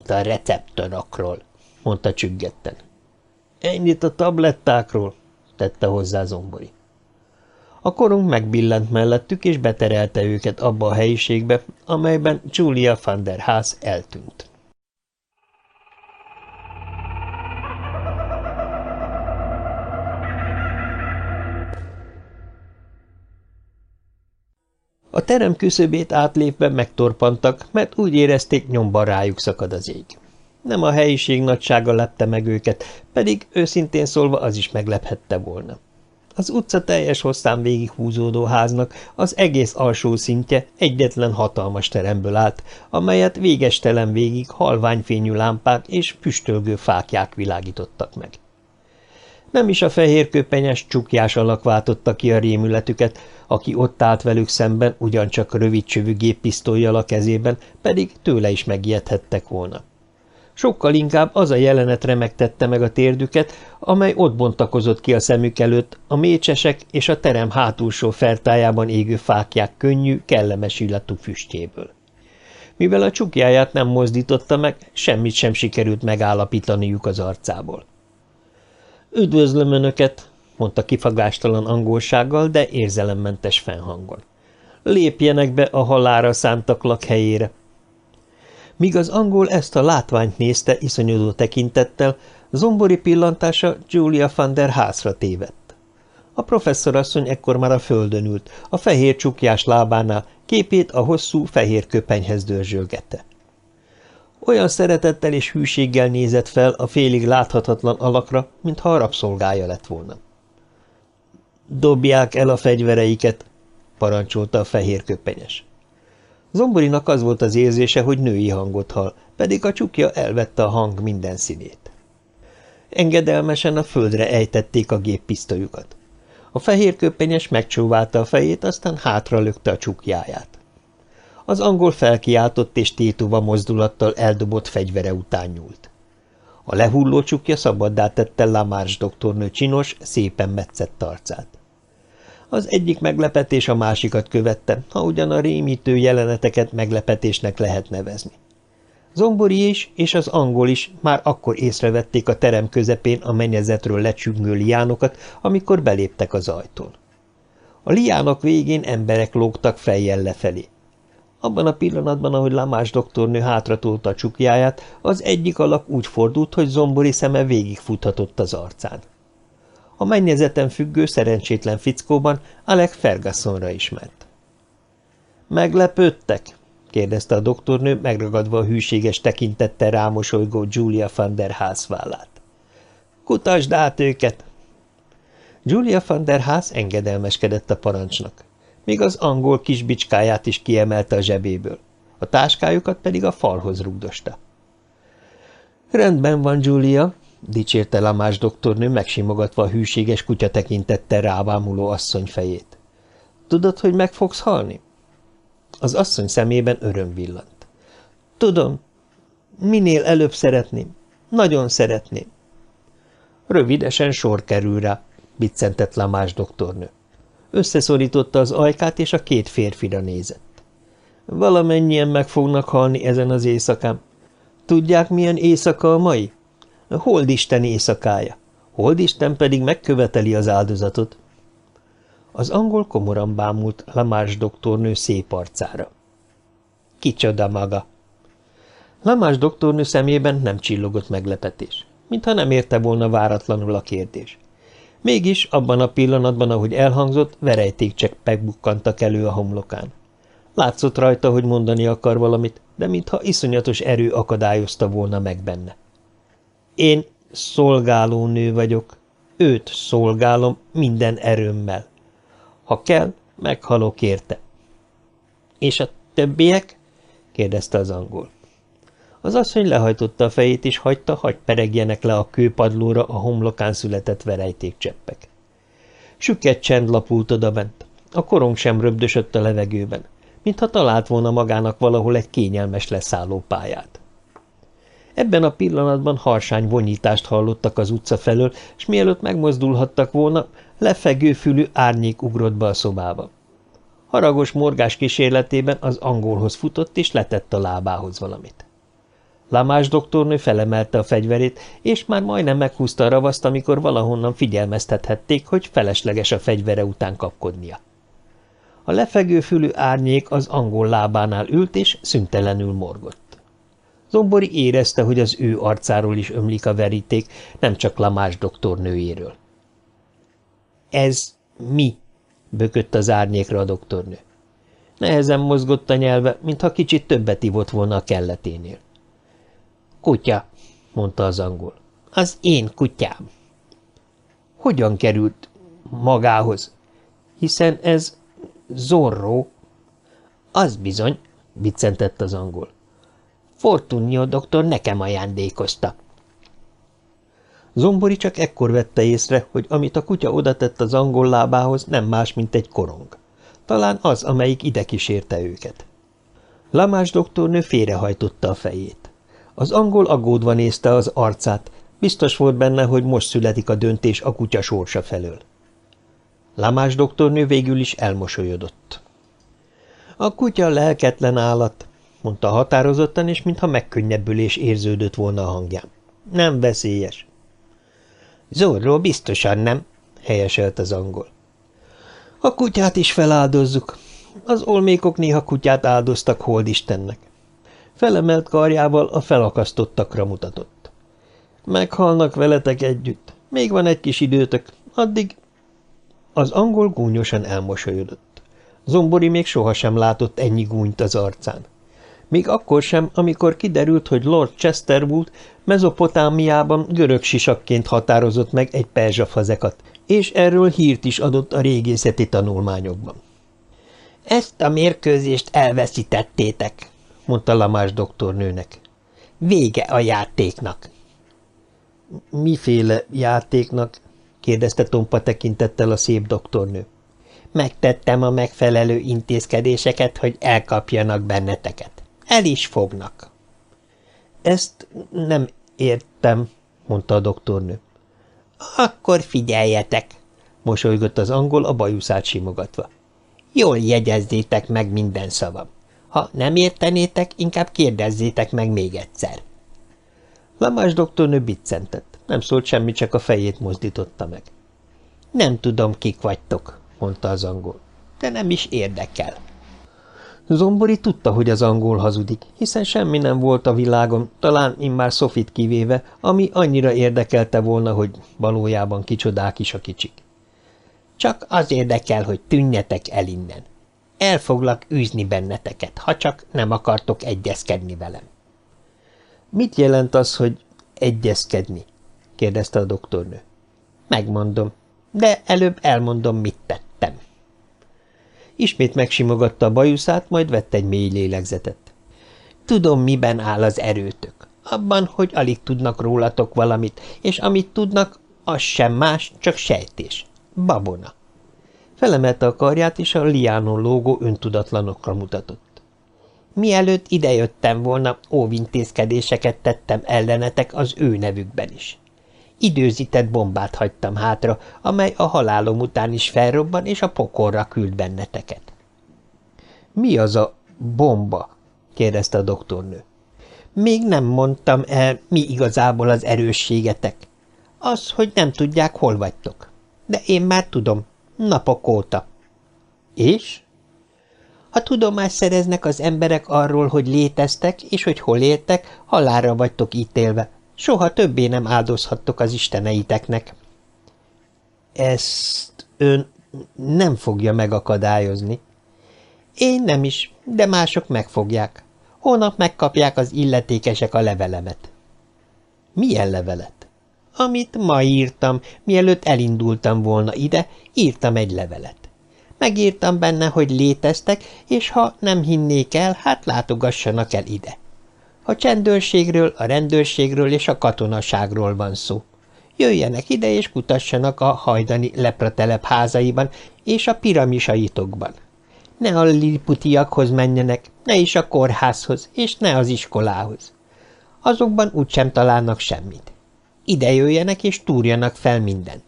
Ennyit a receptorokról, mondta csüggetten. Ennyit a tablettákról, tette hozzá Zombori. A korong megbillent mellettük, és beterelte őket abba a helyiségbe, amelyben Julia van der Haas eltűnt. A terem küszöbét átlépve megtorpantak, mert úgy érezték, nyomban rájuk szakad az ég. Nem a helyiség nagysága lepte meg őket, pedig őszintén szólva az is meglephette volna. Az utca teljes hosszán végighúzódó háznak az egész alsó szintje egyetlen hatalmas teremből állt, amelyet végestelen végig halványfényű lámpák és füstölgő fáklyák világítottak meg. Nem is a fehérköpenyes, csukjás alak váltotta ki a rémületüket, aki ott állt velük szemben, ugyancsak rövidcsövű géppisztollyal a kezében, pedig tőle is megijedhettek volna. Sokkal inkább az a jelenet remegtette meg a térdüket, amely ott bontakozott ki a szemük előtt, a mécsesek és a terem hátulsó fertájában égő fáklyák könnyű, kellemes illatú füstjéből. Mivel a csukjáját nem mozdította meg, semmit sem sikerült megállapítaniuk az arcából. – Üdvözlöm Önöket! – mondta kifagástalan angolsággal, de érzelemmentes fennhangon. – Lépjenek be a halálra szántak lakhelyére! Míg az angol ezt a látványt nézte iszonyodó tekintettel, Zombori pillantása Julia van der Haasra tévedt. A professzorasszony ekkor már a földön ült, a fehér csukjás lábánál, képét a hosszú fehér köpenyhez dörzsölgette. Olyan szeretettel és hűséggel nézett fel a félig láthatatlan alakra, mintha a rabszolgája lett volna. – Dobják el a fegyvereiket! – parancsolta a fehér köpenyes. Zomborinak az volt az érzése, hogy női hangot hall, pedig a csukja elvette a hang minden színét. Engedelmesen a földre ejtették a géppisztolyukat. A fehér köpenyes megcsóválta a fejét, aztán hátra lökte a csukjáját. Az angol felkiáltott és tétova mozdulattal eldobott fegyvere után nyúlt. A lehulló csukja szabaddá tette Lamarche doktornő csinos, szépen metszett arcát. Az egyik meglepetés a másikat követte, ha ugyan a rémítő jeleneteket meglepetésnek lehet nevezni. Zombori is és az angol is már akkor észrevették a terem közepén a mennyezetről lecsüngő liánokat, amikor beléptek az ajtón. A liánok végén emberek lógtak fejjel lefelé. Abban a pillanatban, ahogy Lamarche doktornő hátratolta a csukjáját, az egyik alak úgy fordult, hogy Zombori szeme végigfuthatott az arcán. A mennyezeten függő szerencsétlen fickóban Alec Fergusonra ismert. – Meglepődtek? – kérdezte a doktornő, megragadva a hűséges tekintettel rámosolygó Julia van der Haas vállát. – Kutasd át őket! Julia van der Haas engedelmeskedett a parancsnak, míg az angol kis bicskáját is kiemelte a zsebéből, a táskájukat pedig a falhoz rugdosta. – Rendben van, Julia! – dicsérte Lamarche doktornő, megsimogatva a hűséges kutya tekintettel rávámuló asszony fejét. – Tudod, hogy meg fogsz halni? Az asszony szemében öröm villant. – Tudom. Minél előbb szeretném. Nagyon szeretném. Rövidesen sor kerül rá, biccentett Lamarche doktornő. Összeszorította az ajkát, és a két férfira nézett. Valamennyien meg fognak halni ezen az éjszakán. Tudják, milyen éjszaka a mai? Holdisten éjszakája. Holdisten pedig megköveteli az áldozatot. Az angol komoran bámult Lamarche doktornő szép arcára. Kicsoda maga? Lamarche doktornő szemében nem csillogott meglepetés, mintha nem érte volna váratlanul a kérdés. Mégis abban a pillanatban, ahogy elhangzott, verejtékcseppek bukkantak elő a homlokán. Látszott rajta, hogy mondani akar valamit, de mintha iszonyatos erő akadályozta volna meg benne. Én szolgálónő vagyok. Őt szolgálom minden erőmmel. Ha kell, meghalok érte. És a többiek? Kérdezte az angol. Az asszony lehajtotta a fejét, és hagyta, hagy peregjenek le a kőpadlóra a homlokán született verejtékcseppek. Süket csend lapult odabent. A korong sem röbdösött a levegőben, mintha talált volna magának valahol egy kényelmes leszálló pályát. Ebben a pillanatban harsány vonyítást hallottak az utca felől, és mielőtt megmozdulhattak volna, lefegő fülű árnyék ugrott be a szobába. Haragos morgás kísérletében az angolhoz futott, és letett a lábához valamit. Lamás doktornő felemelte a fegyverét, és már majdnem meghúzta a ravaszt, amikor valahonnan figyelmeztethették, hogy felesleges a fegyvere után kapkodnia. A lefegő fülű árnyék az angol lábánál ült, és szüntelenül morgott. Zombori érezte, hogy az ő arcáról is ömlik a veríték, nem csak Lamás doktornőjéről. – Ez mi? – bökött az árnyékra a doktornő. Nehezen mozgott a nyelve, mintha kicsit többet ivott volna a kelleténél. – Kutya – mondta az angol. – Az én kutyám. – Hogyan került magához? Hiszen ez Zorro. – Az bizony – biccentett az angol. – Fortunio doktor nekem ajándékozta. Zombori csak ekkor vette észre, hogy amit a kutya odatett az angol lábához, nem más, mint egy korong. Talán az, amelyik ide kísérte őket. Lamás doktornő félrehajtotta a fejét. Az angol aggódva nézte az arcát, biztos volt benne, hogy most születik a döntés a kutya sorsa felől. Lamás doktornő végül is elmosolyodott. A kutya lelketlen állat, mondta határozottan, és mintha megkönnyebbülés érződött volna a hangján. Nem veszélyes. Zorro biztosan nem, helyeselt az angol. A kutyát is feláldozzuk. Az olmékok néha kutyát áldoztak holdistennek. Felemelt karjával a felakasztottakra mutatott. Meghalnak veletek együtt. Még van egy kis időtök, addig... Az angol gúnyosan elmosolyodott. Zombori még sohasem látott ennyi gúnyt az arcán. Még akkor sem, amikor kiderült, hogy Lord Chesterwood Mezopotámiában görög sisakként határozott meg egy perzsa fazekat, és erről hírt is adott a régészeti tanulmányokban. – Ezt a mérkőzést elveszítettétek, mondta Lamás doktornőnek. Vége a játéknak. – Miféle játéknak? kérdezte tompa tekintettel a szép doktornő. Megtettem a megfelelő intézkedéseket, hogy elkapjanak benneteket. El is fognak. Ezt nem értem, mondta a doktornő. Akkor figyeljetek, mosolygott az angol a bajuszát simogatva. Jól jegyezzétek meg minden szavam. Ha nem értenétek, inkább kérdezzétek meg még egyszer. Lamás doktornő biccentett. Nem szólt semmi, csak a fejét mozdította meg. Nem tudom, kik vagytok, mondta az angol, de nem is érdekel. Zombori tudta, hogy az angol hazudik, hiszen semmi nem volt a világon, talán immár Sophie-t kivéve, ami annyira érdekelte volna, hogy valójában kicsodák is a kicsik. Csak az érdekel, hogy tűnjetek el innen. El foglak űzni benneteket, ha csak nem akartok egyezkedni velem. Mit jelent az, hogy egyezkedni? kérdezte a doktornő. Megmondom, de előbb elmondom, mit tettem. Ismét megsimogatta a bajuszát, majd vett egy mély lélegzetet. Tudom, miben áll az erőtök. Abban, hogy alig tudnak rólatok valamit, és amit tudnak, az sem más, csak sejtés. Babona. Felemelte a karját, és a liánon lógó öntudatlanokra mutatott. Mielőtt idejöttem volna, óvintézkedéseket tettem ellenetek az ő nevükben is. Időzített bombát hagytam hátra, amely a halálom után is felrobban, és a pokolra küld benneteket. – Mi az a bomba? – kérdezte a doktornő. – Még nem mondtam el, mi igazából az erősségetek. Az, hogy nem tudják, hol vagytok. De én már tudom, napok óta. – És? – Ha tudomást szereznek az emberek arról, hogy léteztek, és hogy hol éltek, halálra vagytok ítélve. Soha többé nem áldozhattok az isteneiteknek. Ezt ön nem fogja megakadályozni. Én nem is, de mások megfogják. Holnap megkapják az illetékesek a levelemet. Milyen levelet? Amit ma írtam, mielőtt elindultam volna ide, írtam egy levelet. Megírtam benne, hogy léteztek, és ha nem hinnék el, hát látogassanak el ide. A csendőrségről, a rendőrségről és a katonaságról van szó. Jöjjenek ide és kutassanak a hajdani lepratelep házaiban és a piramisaitokban. Ne a lilliputiakhoz menjenek, ne is a kórházhoz, és ne az iskolához. Azokban úgysem találnak semmit. Ide jöjjenek és túrjanak fel mindent.